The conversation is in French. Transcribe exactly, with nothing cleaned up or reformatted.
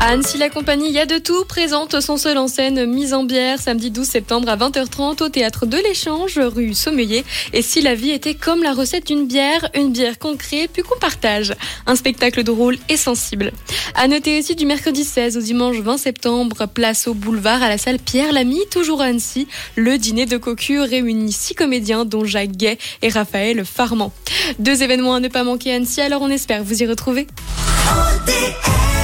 À Annecy, la compagnie Y a de tout présente son seul en scène Mise en bière samedi douze septembre à vingt heures trente au théâtre de l'Échange, rue Sommeiller. Et si la vie était comme la recette d'une bière, une bière qu'on crée puis qu'on partage. Un spectacle drôle et sensible. À noter aussi du mercredi seize au dimanche vingt septembre, place au boulevard à la salle Pierre Lamy, toujours à Annecy. Le dîner de cocu réunit six comédiens dont Jacques Gay et Raphaël Farman. Deux événements à ne pas manquer à Annecy, alors on espère vous y retrouver. O D S